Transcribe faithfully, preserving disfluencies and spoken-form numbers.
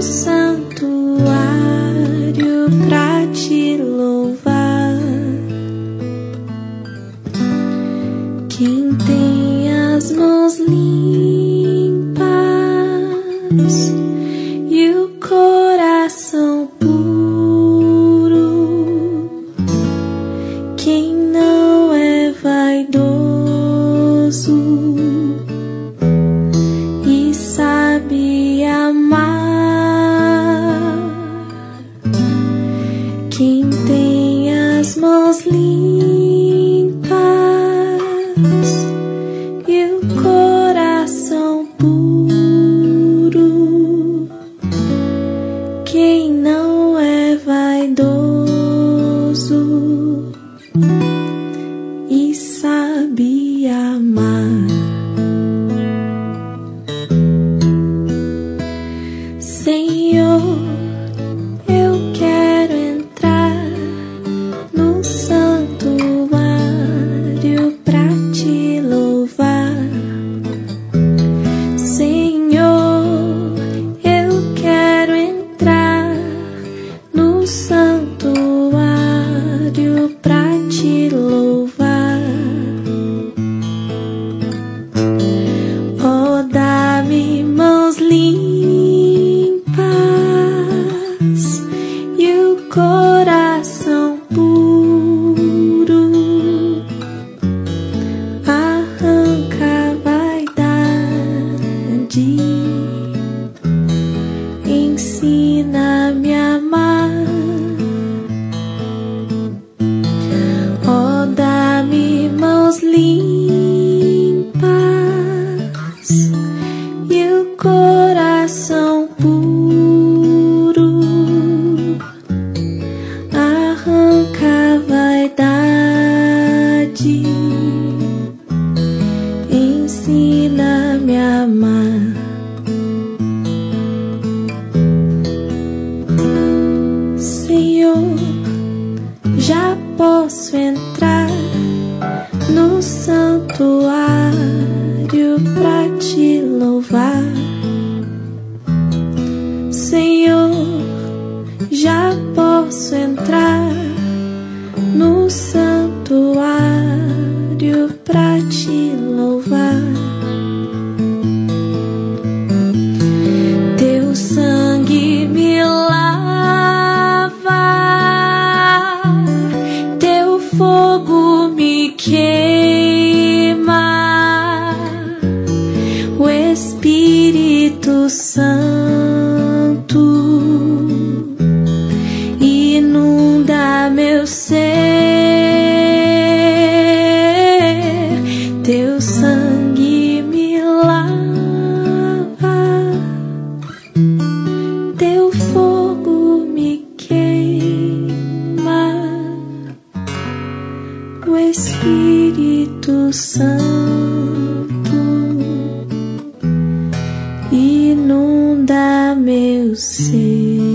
santuário pra te louvar. Quem tem as mãos limpas e o coração puro, quem não é vaidoso e sabe amar, quem tem as mãos limpas e o coração puro, quem não é vaidoso e sabe amar. Senhor, eu quero entrar no santuário pra te louvar. Senhor, eu quero entrar no santuário pra te louvar. Oh, dá-me mãos limpas e o coração puro, arranca a vaidade, ensina-me a amar. Oh, dá-me mãos limpas e o coração puro, arranca a vaidade, ensina-me a amar. Senhor, já posso entrar no santuário pra te louvar. Senhor, já posso entrar no santuário pra te louvar. Teu sangue me lava, teu fogo me queima, o Espírito Santo inunda meu ser. Teu sangue me lava, teu fogo me queima, o Espírito Santo inunda meu ser.